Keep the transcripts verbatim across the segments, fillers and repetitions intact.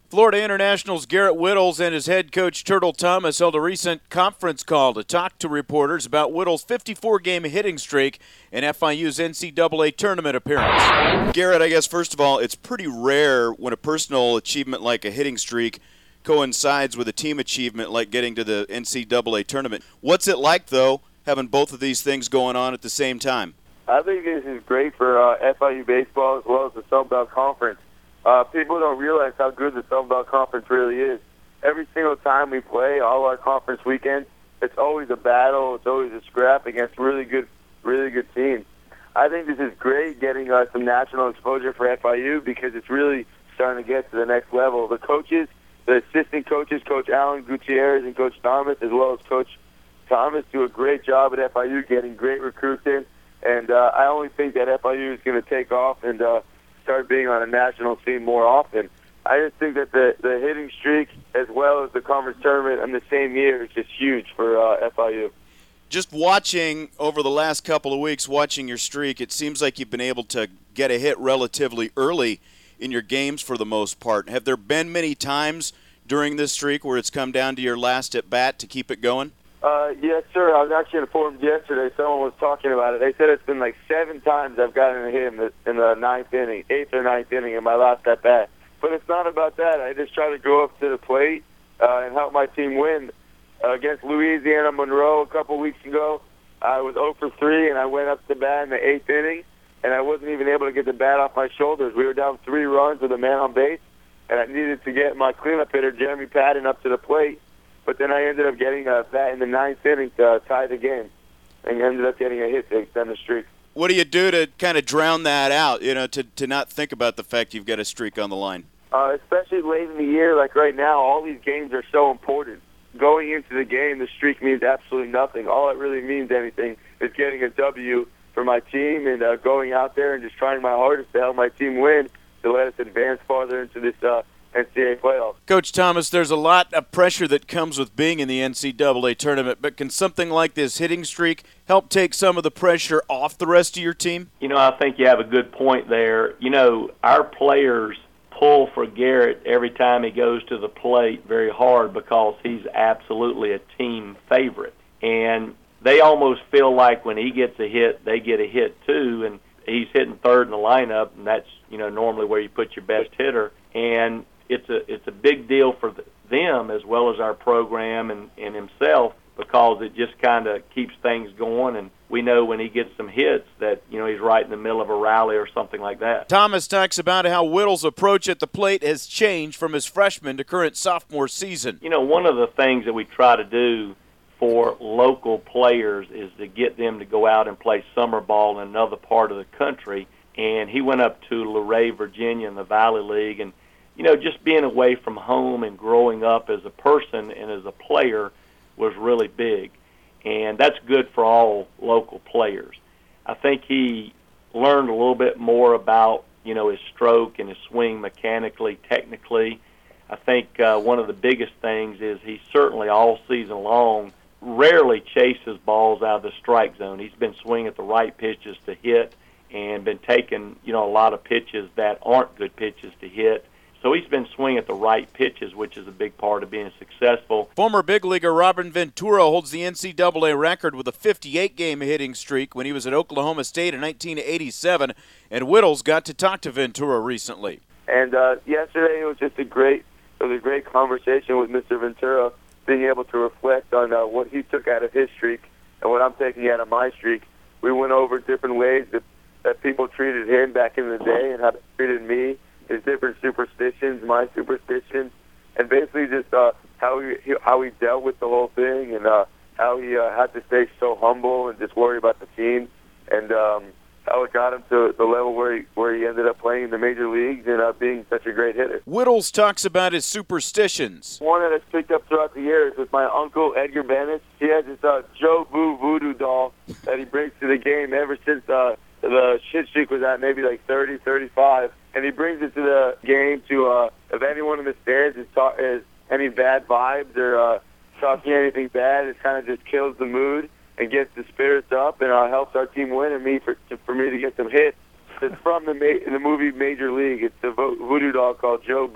Florida International's Garrett Whittles and his head coach Turtle Thomas held a recent conference call to talk to reporters about Whittles' fifty-four game hitting streak and F I U's N C double A tournament appearance. Garrett, I guess first of all, it's pretty rare when a personal achievement like a hitting streak coincides with a team achievement like getting to the N C double A tournament. What's it like, though, having both of these things going on at the same time? I think this is great for uh, F I U baseball as well as the Sun Belt Conference. Uh, people don't realize how good the Sun Belt Conference really is. Every single time we play, all our conference weekends, it's always a battle. It's always a scrap against really good, really good teams. I think this is great, getting uh, some national exposure for F I U because it's really starting to get to the next level. The coaches, the assistant coaches, Coach Alan Gutierrez and Coach Thomas, as well as Coach Thomas, do a great job at F I U getting great recruits in. And uh, I only think that F I U is going to take off and uh, start being on a national scene more often. I just think that the, the hitting streak as well as the conference tournament in the same year is just huge for uh, F I U. Just watching over the last couple of weeks, watching your streak, it seems like you've been able to get a hit relatively early in your games for the most part. Have there been many times during this streak where it's come down to your last at-bat to keep it going? Uh, yes, sir. I was actually informed yesterday. Someone was talking about it. They said it's been like seven times I've gotten a hit in the, in the ninth inning, eighth or ninth inning in my last at bat. But it's not about that. I just try to go up to the plate uh, and help my team win. Uh, against Louisiana Monroe a couple weeks ago, I was oh for three, and I went up to bat in the eighth inning, and I wasn't even able to get the bat off my shoulders. We were down three runs with a man on base, and I needed to get my cleanup hitter, Jeremy Patton, up to the plate. But then I ended up getting a bat in the ninth inning to uh, tie the game, and ended up getting a hit to extend the streak. What do you do to kind of drown that out, you know, to, to not think about the fact you've got a streak on the line? Uh, especially late in the year, like right now, all these games are so important. Going into the game, the streak means absolutely nothing. All it really means anything is getting a W for my team and uh, going out there and just trying my hardest to help my team win to let us advance farther into this uh, N C double A playoffs. Coach Thomas, there's a lot of pressure that comes with being in the N C double A tournament, but can something like this hitting streak help take some of the pressure off the rest of your team? You know, I think you have a good point there. You know, our players pull for Garrett every time he goes to the plate very hard because he's absolutely a team favorite. And they almost feel like when he gets a hit, they get a hit too, and he's hitting third in the lineup, and that's, you know, normally where you put your best hitter. And it's a it's a big deal for them as well as our program and, and himself, because it just kind of keeps things going, and we know when he gets some hits that, you know, he's right in the middle of a rally or something like that. Thomas talks about how Whittles' approach at the plate has changed from his freshman to current sophomore season. You know, one of the things that we try to do for local players is to get them to go out and play summer ball in another part of the country, and he went up to Luray, Virginia in the Valley League, and, you know, just being away from home and growing up as a person and as a player was really big, and that's good for all local players. I think he learned a little bit more about, you know, his stroke and his swing mechanically, technically. I think uh, one of the biggest things is he certainly all season long rarely chases balls out of the strike zone. He's been swinging at the right pitches to hit and been taking, you know, a lot of pitches that aren't good pitches to hit. So he's been swinging at the right pitches, which is a big part of being successful. Former big leaguer Robin Ventura holds the N C double A record with a fifty-eight game hitting streak when he was at Oklahoma State in nineteen eighty-seven, and Whittles got to talk to Ventura recently. And uh, yesterday it was just a great, it was a great conversation with Mister Ventura, being able to reflect on uh, what he took out of his streak and what I'm taking out of my streak. We went over different ways that, that people treated him back in the day and how they treated me, his different superstitions, my superstitions, and basically just uh, how he, he how he dealt with the whole thing, and uh, how he uh, had to stay so humble and just worry about the team, and um, how it got him to the level where he where he ended up playing in the major leagues and uh, being such a great hitter. Whittles talks about his superstitions. One that I've picked up throughout the years with my uncle Edgar Bennett. He has this uh, Joe Boo voodoo doll that he brings to the game ever since uh, the shit streak was at maybe like thirty, thirty-five. And he brings it to the game to, uh, if anyone in the stands is, talk, is any bad vibes or uh, talking anything bad, it kind of just kills the mood and gets the spirits up, and uh, helps our team win and me for to, for me to get some hits. It's from the ma- the movie Major League. It's the vo- voodoo doll called Joe Boo.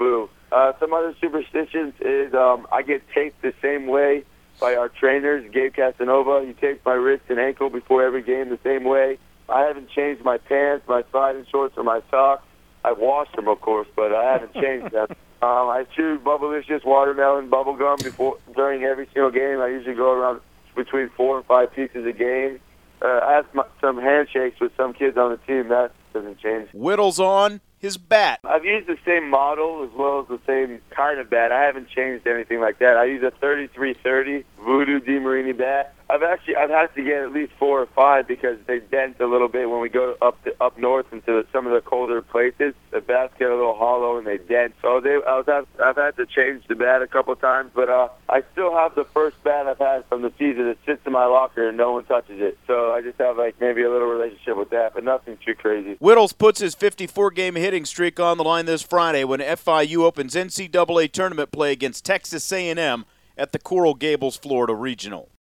Uh, some other superstitions is um, I get taped the same way by our trainers, Gabe Casanova. He tapes my wrist and ankle before every game the same way. I haven't changed my pants, my sliding shorts, or my socks. I've washed them, of course, but I haven't changed them. Um, I chew Bubblicious watermelon bubble gum before during every single game. I usually go around between four and five pieces a game. Uh, I have my, some handshakes with some kids on the team. That doesn't change. Whittles on his bat. I've used the same model as well as the same kind of bat. I haven't changed anything like that. I use a thirty-three thirty Voodoo DeMarini bat. I've actually I've had to get at least four or five because they dent a little bit when we go up to, up north into the, some of the colder places. The bats get a little hollow and they dent. So they I was have, I've had to change the bat a couple of times, but uh, I still have the first bat I've had from the season that sits in my locker and no one touches it. So I just have like maybe a little relationship with that, but nothing too crazy. Whittles puts his fifty-four game hitting streak on the line this Friday when F I U opens N C double A tournament play against Texas A and M at the Coral Gables, Florida Regional.